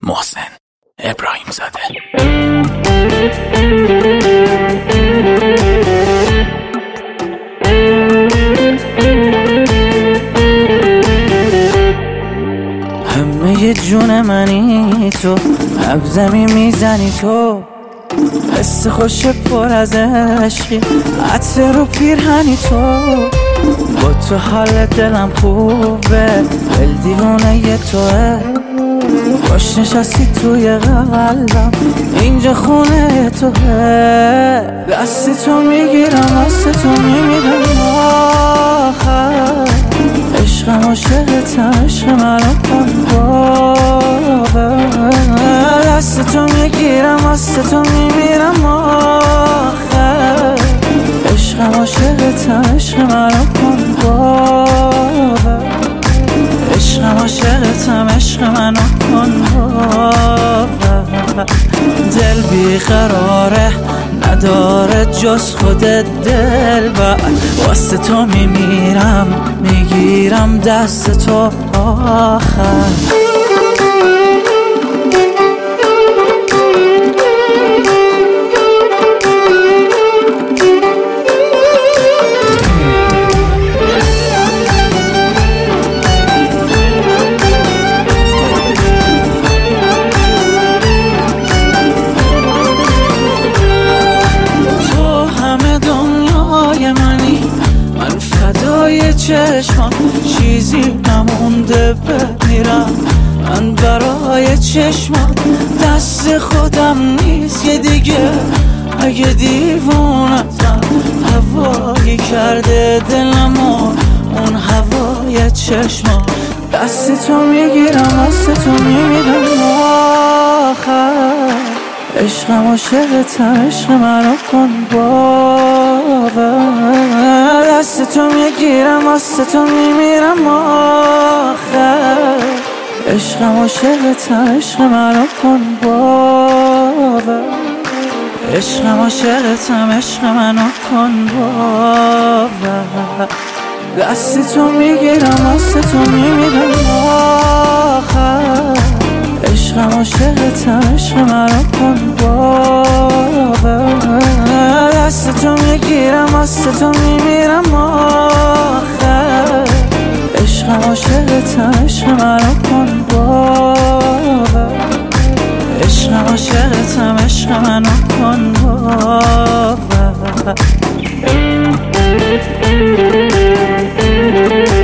محسن ابراهیم زاده. همه جون منی تو، نبضمی میزنی تو، حس خوش پر از عشقی، عطر رو پیرهنی تو. با تو حال دلم خوبه، دل دیوونه توه. خوش نشستی توی قلبم، اینجا خونه توه. دست تو میگیرم، دست تو میمیرم آخر. عشقم عاشقتم، عشق منو کن باور. دست تو میگیرم، دست تو میمیرم آخر. عشقم عاشقتم، عشق منو کن باور. عشقم عاشقتم، عشق منو کن باور. دل بیقراره، نداره جز خودت دلبر. واسه تو میمیرم، میگیرم دست تو آخر. چشمم چیزی نمونده بمیرم من برای چشمم. دست خودم نیست یه دیگه، اگه دیوونتم هوایی کرده دلمو اون هوای چشمم. دست تو میگیرم، دست تو میمیرم آخر. عشقم عاشقتم، عشق منو کن باور. دست تو میگیرم، دست تو میمیرم آخر. عشقم عاشقتم، عشق منو کن باور. عشقم عاشقتم، عشق منو کن باور. دست تو میگیرم، دست تو میمیرم آخر. عشقم عاشقتم، عشق منو کن باور. دست تو میگیرم، دست تو میمیرم آخر. عشقم عاشقتم، عشق منو کن باور. عشقم عاشقتم، عشق منو کن باور.